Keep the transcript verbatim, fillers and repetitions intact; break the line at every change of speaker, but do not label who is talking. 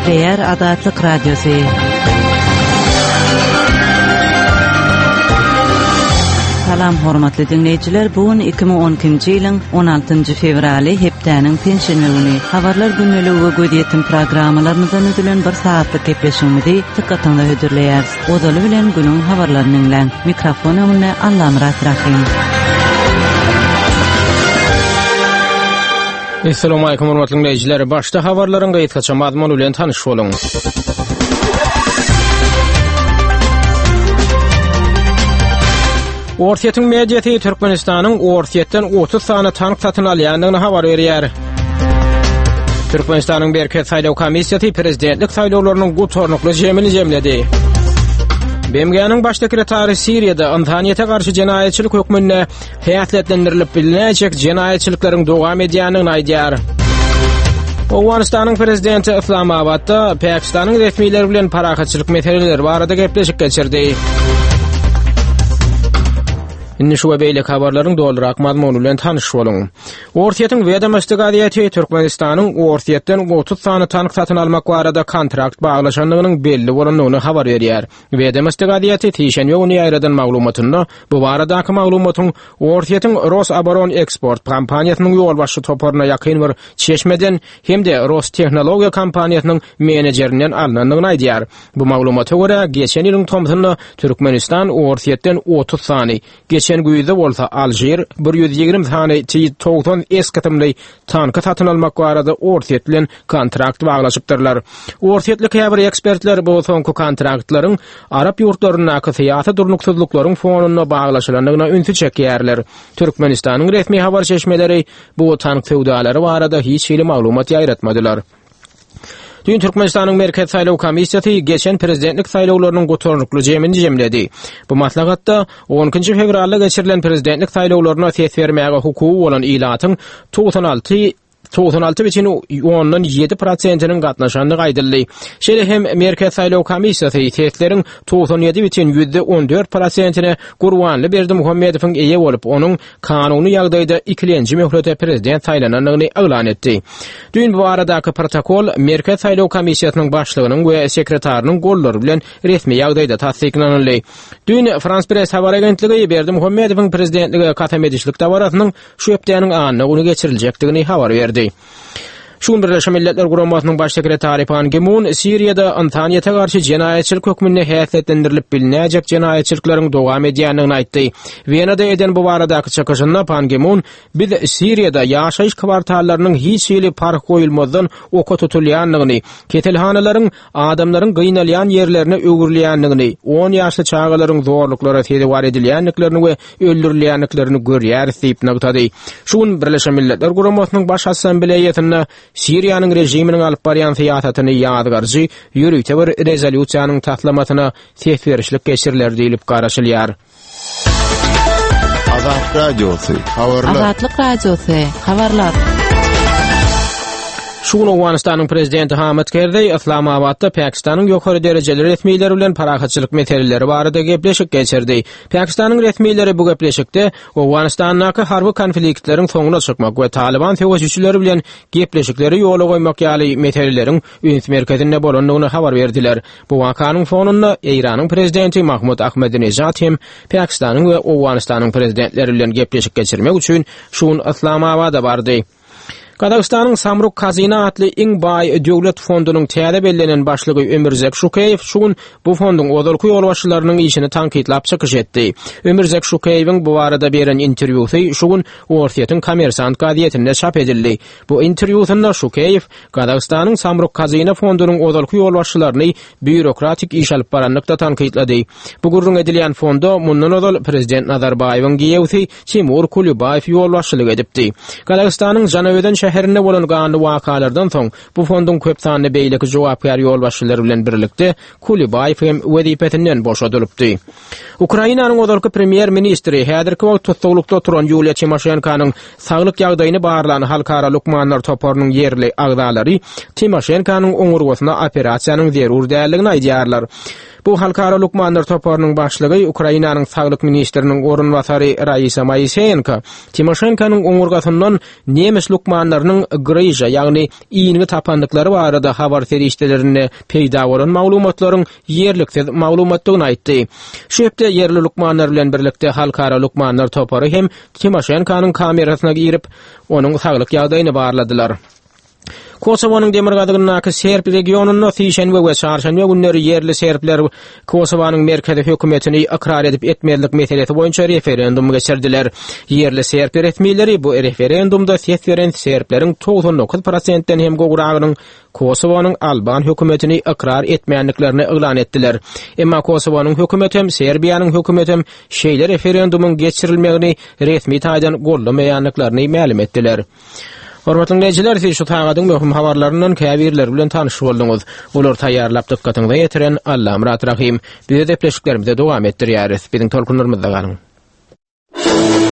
Şeýer Adatlyk Radiosu. Salam hormatly dinleyijiler, bugün iki bin on ikinji ýylyň on altynjy fevraly hepdäniň pensiýany güni. Habarlar günnäli we gödýetim programmalarymyzdan ödülen bir saatlyk gepleşigimizi dikkatinize hödürleýäris. Odaly bilen günüň habarlaryny dinleň. Mikrofon öňünde Allamrat Rahim.
Assalamu alaykum hormatly dinleyijiler. Başda habarlaryň gaýtgaça mazmunu bilen tanyş boluň. Ortiýetiň mediýaty Türkmenistanyň ortiýetden otuz sany tank satyn alýandygyny habar berýär. Türkmenistanyň Berket saýlaw komissiýasy prezidentlik saýlawlarynyň gutornukly jemini jemledi. B M G'niň baş sekretary Siriýada Antaniýete garşy jenaýetçilik hökmüne häýatlendirilip bilinäjek jenaýetçilikleriň dowam edýändigini aýdýar. Awganistanyň prezidenti Islamabadda Pakistanyň resmiýetleri bilen parahatçylyk meseleleri barada gepleşik geçirdi. Indi şu beýle habarlaryň doldurak mazmunu bilen tanyş boluň. Ortiýetiň Wedemeşlik adiýeti Türkmenistanyň ortiýetden otuz sany tank satyn almak barada kontrakt baglaşandygynyň belli bolandygyny habar berýär. Wedemeşlik adiýeti Tiýşenbe güni ýaýradan maglumatynda bu baradaky maglumatyň ortiýetiň Rosaboron eksport kompaniýasynyň ýolbaşçy toparyna ýakyn bir çeşmeden hemde Rostechnologiya kompaniýasynyň menejerinden alınandygyny aýdýar. Bu maglumata görä geçen ýylyň tomsyny Türkmenistan ortiýetden otuz sany geçen güýde bolsa Aljer bir ýüz ýigirme sany T-doksan eskatymly tanka satyn almak barada ortiýet bilen kontrakt baglaşypdyrlar. Ortiýetlik bir ekspertler bu soňky kontraktlaryň Arap ýurtlaryna syýasy durnuksuzlyklaryň fonuna baglaşylandygyna ünsü çekýärler. Türkmenistanyň resmi habar çeşmeleri bu tank sowdalary barada hiç hili maglumat ýaýratmadylar. Dün Türkmenistanyň Merkez saýlaw komissiýasy geçen prezidentlik saýlawlarynyň gutornukly jemini jemledi. Bu maslahatda on ikinji fevralda geçirilen prezidentlik saýlawlaryna ses bermäge hukuky bolan ilatyň doksan alty doksan alty biçin ondan ýedi prosentiniň gatnaşandygy aýdyldy. Şeýle hem Merkez saýlaw komissiýasy sesleriň doksan ýedi biçin ýüzde on dört prosentine Gurbanly Berdimuhammedowyň eýe bolup, onuň kanuny ýagdaýda ikilenji möhlete prezident saýlanandygyny elan etdi. Dün bu aradaky protokol Merkez saýlaw komissiýasynyň başlygynyň we sekretarynyň gollary bilen resmi ýagdaýda tasdiklanyldy. Dün Frans Press habar agentligi Berdimuhammedowyň prezidentligi kasam edişlik dawratynyň şu hepdäniň anyny geçiriljekdigini habar berdi. Şun Birleşmiş Milletler Guramasynyň baş sekretary Pan Ki-moon Siriýada Antaniýete garşy jenaýetçilik hökmüne häýatlendirilip bilinäjek jenaýetçilikleriň dowam edýändigini aýtdy. Wienada eden bu baradaky çykyşynda Pan Ki-moon biz Siriýada ýaşaýyş kwartallarynyň hiç hili park goýulmadan oka tutulýandygyny, ketelhanalaryň adamlaryň gynalýan ýerlerine öwürlýändigini, on ýaşly çağalaryň zorluklara tedewar edilýänliklerini we öldürilýänliklerini görýär diýip nagtady. Şun Birleşmiş Milletler Guramasynyň baş assambleýasynda Siriýanyň rejiminiň alyp barýan syýasatyny ýadgarjy ýürüýte bir rezolýusiýanyň taslamatyna ses berişlik geçiriler diýilip garaşylýar.
Azatlyk Radiosu, habarlar.
Azatlyk Radiosu, habarlar.
Şuň Awganistanyň prezidenti Hamid Karzai Islamabadda Pakistanyň ýokary derejeli resmiýetleri bilen parahatçylyk meseleleri barada gepleşik geçirdi. Pakistanyň resmiýetleri bu gepleşikde Awganistanyň harby konfliktleriň soňuna çykmak we Taliban sowatçyları bilen gepleşikleri ýola goýmak ýaly meseleleriň üns merkezinde bolandygyny habar berdiler. Bu wakanyň fonunda Iranyň prezidenti Mahmud Ahmadinejad hem Pakistanyň we Awganistanyň prezidentleri bilen gepleşik geçirmek üçin şuň Islamabada bardy. Kazakstanyň Samruk Kazina atly iň baý döwlet fondunyň täze bellenen başlygy Ömirzek Şukeýew şuň bu fonduň odalky ýolbaşçylarynyň işini tankytlap çykyş etdi. Ömirzek Şukeýewiň bu barada beren interwýusy şuň Ortiýetiň Kommersant gazetinde çap edildi. Bu interwýusynda Şukeýew Kazakstanyň Samruk Kazina fondunyň odalky ýolbaşçylaryny bürokratik iş alyp baranlykda tankytlady. Bu gurrun edilýän fonda mundan odal prezident Nazarbayewiň giýewsi Timur Kulibayew ýolbaşçylyk edipdi. Kazakstanyň Janoweden şäherinde bolan ganly wakalardan soň bu fonduň köp sanly beýleki jogapkar ýolbaşçylary bilen birlikde Kulibayew hem wezipetinden boşadylypdy. Ukrainanyň odalky premier ministri häzirki wagtda tutulukda turan Yulia Tymoshenkanyň saglyk ýagdaýyny barlany halkara lukmanlar toparynyň yerli agdalary Tymoshenkanyň oňurgasyna operasiýanyň zerur däldigini aýdýarlar. Bu halkara lukmanlar toparynyň başlygy Ukrainanyň saglyk ministriniň orunbasary Raisa Moiseyenko Timoshenkonyň oňurgasyndan nemes lukmanlarynyň gryja, ýagny iňi tapandyklary barada habar terişdelerine peýda bolan maglumatlaryň ýerliksiz maglumatlygyny aýtdy. Şu hepde yerli lukmanlar bilen birlikde halkara lukmanlar topary hem Timoshenkonyň kamerasyna girip onuň saglyk ýagdaýyny barladylar. Kosovanyň Demirgadygynyň Serp regionuny Sişenbe we Çarşanbe günleri yerli serbler Kosovanyň merkezi hökümetini ikrar edip etmelik meselesi boýunça referendum geçirdiler. Yerli serp resmileri bu referendumda ses beren serpleriň doksan dokuz prosentden hem gowragynyň Kosovanyň Alban hökümetini ikrar etmeýänliklerini elan etdiler. Emma Kosovanyň hökümeti hem Serbiýanyň hökümeti hem şeýle referendumyň geçirilmegini resmi taýdan gollamaýanlyklaryny ma'lum etdiler. Hormatly dinleýijiler, siz şu tagadyň möhüm habarlarynyň käbirleri bilen tanyşyp bolduňyz. Olar taýýarlap dykkatyňyza ýetiren Allahym Murat Rahim. Biz de depleşiklerimize dowam etdirýäris. Biziň tolkunlarymyzda galyň.